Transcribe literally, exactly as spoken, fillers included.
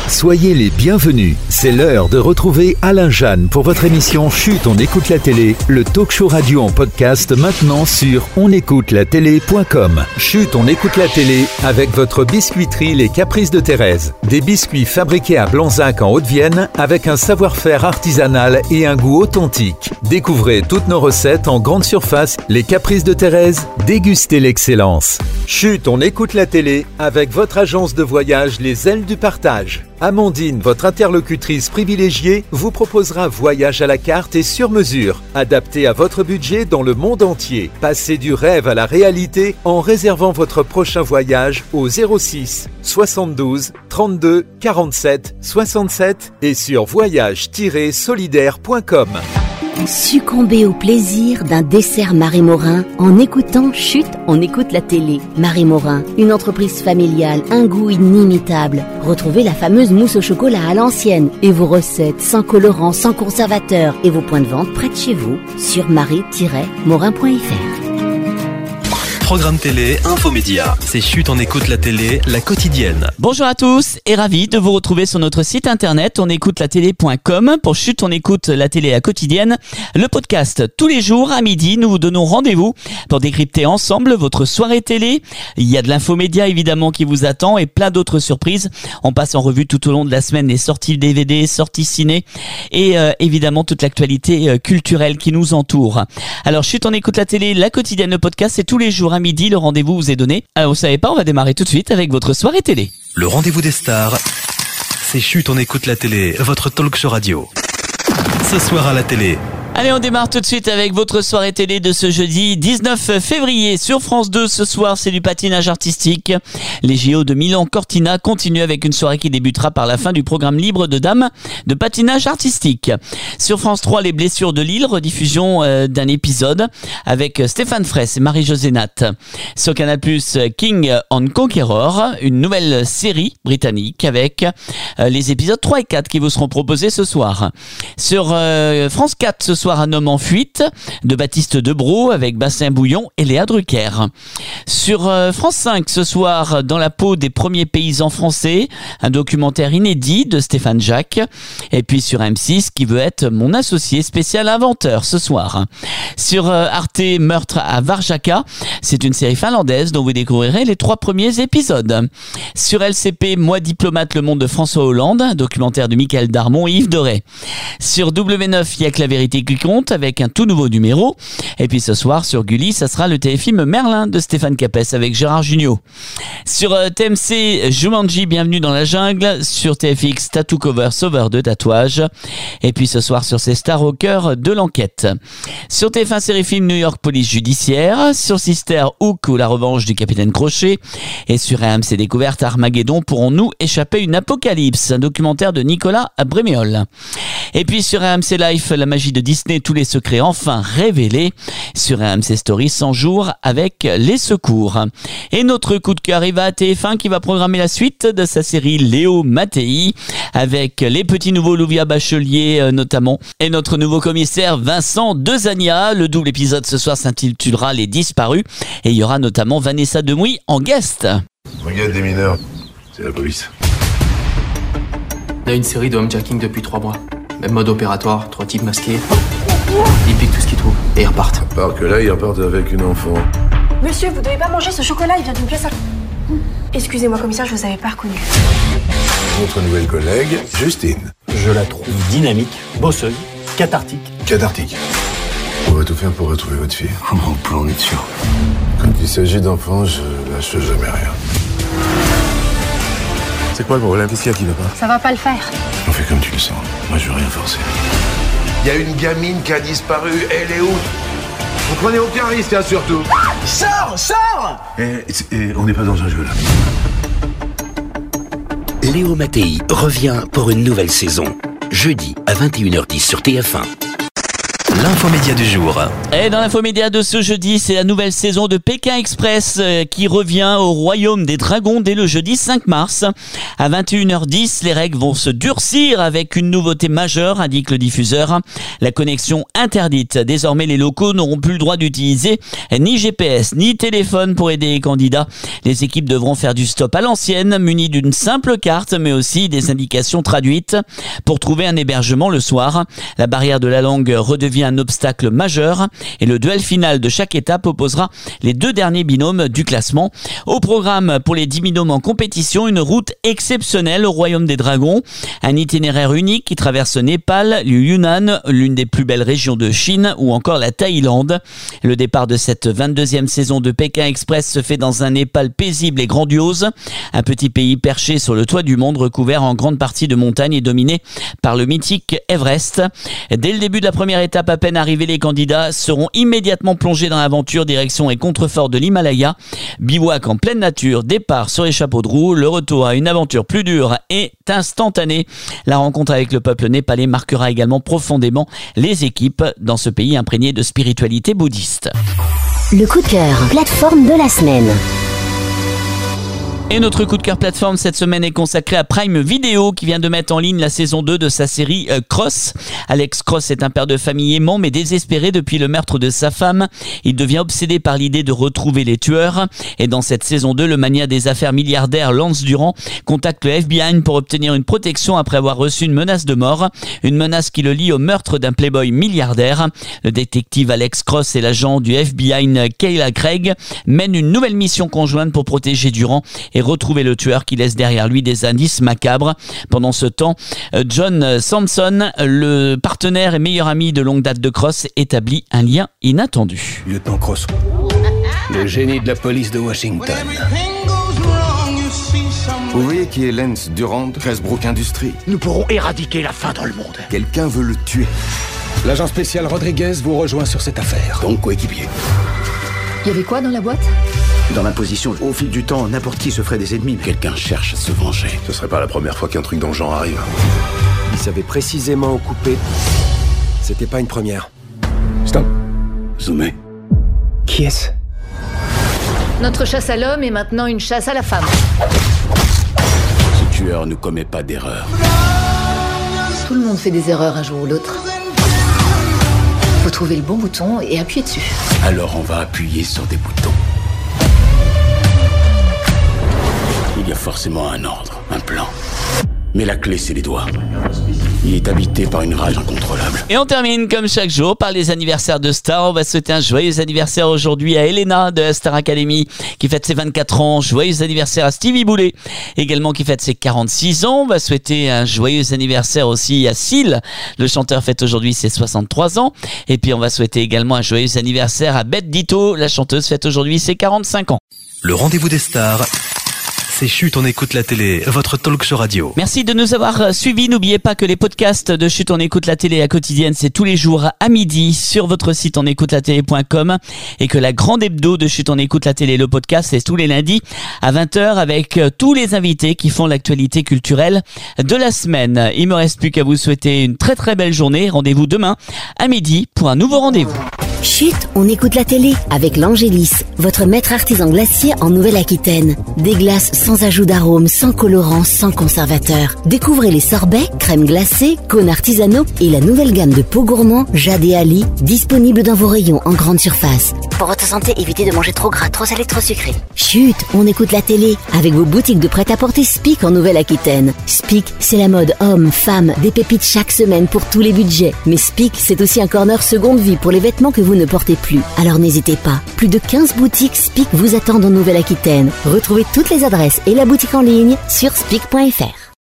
Soyez les bienvenus. C'est l'heure de retrouver Alain Jeanne pour votre émission Chut, on écoute la télé, le talk show radio en podcast maintenant sur on écoute la télé point com. Chut, on écoute la télé avec votre biscuiterie Les Caprices de Thérèse. Des biscuits fabriqués à Blanzac en Haute-Vienne avec un savoir-faire artisanal et un goût authentique. Découvrez toutes nos recettes en grande surface. Les Caprices de Thérèse, dégustez l'excellence. Chut, on écoute la télé avec votre agence de voyage Les Ailes du Partage. Amandine, votre interlocutrice privilégiée, vous proposera voyage à la carte et sur mesure, adapté à votre budget dans le monde entier. Passez du rêve à la réalité en réservant votre prochain voyage au zéro six soixante-douze trente-deux quarante-sept soixante-sept et sur voyage tiret solidaire point com. Succombez au plaisir d'un dessert Marie Morin en écoutant Chut, on écoute la télé. Marie Morin, une entreprise familiale, un goût inimitable. Retrouvez la fameuse mousse au chocolat à l'ancienne et vos recettes sans colorant, sans conservateur et vos points de vente près de chez vous sur marie tiret morin point f r. Programme télé, infomédia. C'est Chut, on écoute la télé, la quotidienne. Bonjour à tous et ravi de vous retrouver sur notre site internet on écoute la télé point com pour Chut, on écoute la télé, la quotidienne. Le podcast, tous les jours à midi, nous vous donnons rendez-vous pour décrypter ensemble votre soirée télé. Il y a de l'infomédia évidemment qui vous attend et plein d'autres surprises. On passe en revue tout au long de la semaine les sorties D V D, sorties ciné et euh, évidemment toute l'actualité euh, culturelle qui nous entoure. Alors Chut, on écoute la télé, la quotidienne, le podcast, c'est tous les jours à midi, le rendez-vous vous est donné. Alors vous savez pas, on va démarrer tout de suite avec votre soirée télé. Le rendez-vous des stars, c'est Chut, on écoute la télé, votre talk show radio. Ce soir à la télé. Allez, on démarre tout de suite avec votre soirée télé de ce jeudi dix-neuf février sur France deux. Ce soir, c'est du patinage artistique. Les J O de Milan-Cortina continuent avec une soirée qui débutera par la fin du programme libre de dames de patinage artistique. Sur France trois, les blessures de Lille, rediffusion euh, d'un épisode avec Stéphane Fraisse et Marie-Josée Natt. Sur Canal plus, King on Conqueror, une nouvelle série britannique avec euh, les épisodes trois et quatre qui vous seront proposés ce soir. Sur euh, France quatre, ce soir, Un homme en fuite de Baptiste Debroux avec Bastien Bouillon et Léa Drucker. Sur euh, France cinq ce soir, Dans la peau des premiers paysans français, un documentaire inédit de Stéphane Jacques. Et puis sur M six, Qui veut être mon associé spécial inventeur ce soir. Sur euh, Arte, Meurtre à Varjaka, c'est une série finlandaise dont vous découvrirez les trois premiers épisodes. Sur L C P, Moi diplomate, le monde de François Hollande, un documentaire de Michael Darmon et Yves Doré. Sur W neuf, Il y a que la vérité qui compte avec un tout nouveau numéro. Et puis ce soir sur Gulli, ça sera le téléfilm Merlin de Stéphane Capès avec Gérard Jugnot. Sur euh, T M C, Jumanji, Bienvenue dans la jungle. Sur T F X, Tattoo Cover, Sauveur de tatouage. Et puis ce soir sur ces stars au cœur de l'enquête. Sur T F un, série film New York Police Judiciaire. Sur Sister, Hook ou La revanche du capitaine Crochet. Et sur R M C Découverte, Armageddon, pourrons-nous échapper une apocalypse, un documentaire de Nicolas Bréméol. Et puis sur R M C Life, la magie de Disney, tous les secrets enfin révélés. Sur R M C Story, cent jours avec les secours. Et notre coup de cœur arrive à T F un qui va programmer la suite de sa série Léo Mattei avec les petits nouveaux Louvia Bachelier euh, notamment et notre nouveau commissaire Vincent Dezania. Le double épisode ce soir s'intitulera Les Disparus et il y aura notamment Vanessa Demouy en guest. Brigade des mineurs, c'est la police. On a une série de homejacking depuis trois mois. Même mode opératoire, trois types masqués. Ils piquent tout ce qu'ils trouvent et ils repartent. À part que là, ils repartent avec une enfant. Monsieur, vous devez pas manger ce chocolat, il vient d'une pièce à... Excusez-moi, commissaire, je vous avais pas reconnu. Votre nouvelle collègue, Justine. Je la trouve dynamique, bosseuse, cathartique. Cathartique. On va tout faire pour retrouver votre fille. Comment on peut en être sûr? Quand il s'agit d'enfants, je lâche jamais rien. C'est quoi le problème? Qu'est-ce qu'il y a qui va pas? Ça va pas le faire. On fait comme tu le sens. Moi, je veux rien forcer. Il y a une gamine qui a disparu. Elle est où? Vous prenez aucun risque, hein, surtout. Sors, sors! Et, et on n'est pas dans un jeu, là. Léo Mattei revient pour une nouvelle saison. Jeudi à vingt et une heures dix sur T F un. L'infomédia du jour. Et dans l'infomédia de ce jeudi, c'est la nouvelle saison de Pékin Express qui revient au Royaume des Dragons dès le jeudi cinq mars. À vingt et une heures dix, les règles vont se durcir avec une nouveauté majeure, indique le diffuseur. La connexion interdite. Désormais, les locaux n'auront plus le droit d'utiliser ni G P S, ni téléphone pour aider les candidats. Les équipes devront faire du stop à l'ancienne, munies d'une simple carte, mais aussi des indications traduites pour trouver un hébergement le soir. La barrière de la langue redevient un obstacle majeur et le duel final de chaque étape opposera les deux derniers binômes du classement. Au programme pour les dix binômes en compétition, une route exceptionnelle au Royaume des Dragons, un itinéraire unique qui traverse Népal, le Yunnan, l'une des plus belles régions de Chine ou encore la Thaïlande. Le départ de cette vingt-deuxième saison de Pékin Express se fait dans un Népal paisible et grandiose, un petit pays perché sur le toit du monde recouvert en grande partie de montagnes et dominé par le mythique Everest. Dès le début de la première étape, à peine arrivés, les candidats seront immédiatement plongés dans l'aventure direction et contrefort de l'Himalaya. Bivouac en pleine nature, départ sur les chapeaux de roue, le retour à une aventure plus dure est instantané. La rencontre avec le peuple népalais marquera également profondément les équipes dans ce pays imprégné de spiritualité bouddhiste. Le coup de cœur, plateforme de la semaine. Et notre coup de cœur plateforme cette semaine est consacré à Prime Video qui vient de mettre en ligne la saison deux de sa série euh, Cross. Alex Cross est un père de famille aimant mais désespéré depuis le meurtre de sa femme. Il devient obsédé par l'idée de retrouver les tueurs. Et dans cette saison deux, le mania des affaires milliardaires Lance Durand contacte le F B I pour obtenir une protection après avoir reçu une menace de mort. Une menace qui le lie au meurtre d'un playboy milliardaire. Le détective Alex Cross et l'agent du F B I Kayla Craig mènent une nouvelle mission conjointe pour protéger Durand et retrouver le tueur qui laisse derrière lui des indices macabres. Pendant ce temps, John Sampson, le partenaire et meilleur ami de longue date de Cross, établit un lien inattendu. Lieutenant Cross, le génie de la police de Washington. Vous voyez qui est Lance Durand, Cresbrook Industries? Nous pourrons éradiquer la faim dans le monde. Quelqu'un veut le tuer. L'agent spécial Rodriguez vous rejoint sur cette affaire. Donc coéquipier. Il y avait quoi dans la boîte? Dans l'imposition, au fil du temps, n'importe qui se ferait des ennemis. Quelqu'un cherche à se venger. Ce serait pas la première fois qu'un truc dans le genre arrive. Il savait précisément où couper. C'était pas une première. Stop. Zoomé. Qui est-ce? Notre chasse à l'homme est maintenant une chasse à la femme. Ce tueur ne commet pas d'erreur. Tout le monde fait des erreurs un jour ou l'autre. Faut trouver le bon bouton et appuyer dessus. Alors on va appuyer sur des boutons. Il y a forcément un ordre, un plan. Mais la clé, c'est les doigts. Il est habité par une rage incontrôlable. Et on termine comme chaque jour par les anniversaires de stars. On va souhaiter un joyeux anniversaire aujourd'hui à Elena de la Star Academy qui fête ses vingt-quatre ans. Joyeux anniversaire à Stevie Boulet également qui fête ses quarante-six ans. On va souhaiter un joyeux anniversaire aussi à Seal. Le chanteur fête aujourd'hui ses soixante-trois ans. Et puis on va souhaiter également un joyeux anniversaire à Bette Ditto. La chanteuse fête aujourd'hui ses quarante-cinq ans. Le rendez-vous des stars. C'est Chut, on écoute la télé, votre talk show radio. Merci de nous avoir suivis. N'oubliez pas que les podcasts de Chut, on écoute la télé à quotidienne, c'est tous les jours à midi sur votre site on écoute la télé point com et que la grande hebdo de Chut, on écoute la télé, le podcast, c'est tous les lundis à vingt heures avec tous les invités qui font l'actualité culturelle de la semaine. Il me reste plus qu'à vous souhaiter une très très belle journée. Rendez-vous demain à midi pour un nouveau rendez-vous. Chut, on écoute la télé avec l'Angélis, votre maître artisan glacier en Nouvelle-Aquitaine. Des glaces sans ajout d'arômes, sans colorant, sans conservateur. Découvrez les sorbets, crèmes glacées, cônes artisanaux et la nouvelle gamme de pots gourmands Jade et Ali, disponible dans vos rayons en grande surface. Pour votre santé, évitez de manger trop gras, trop salé, trop sucré. Chut, on écoute la télé avec vos boutiques de prêt-à-porter Spic en Nouvelle-Aquitaine. Spic, c'est la mode homme, femme, des pépites chaque semaine pour tous les budgets. Mais Spic, c'est aussi un corner seconde vie pour les vêtements que vous ne portez plus. Alors n'hésitez pas. Plus de quinze boutiques Spic vous attendent en Nouvelle-Aquitaine. Retrouvez toutes les adresses et la boutique en ligne sur spic point f r.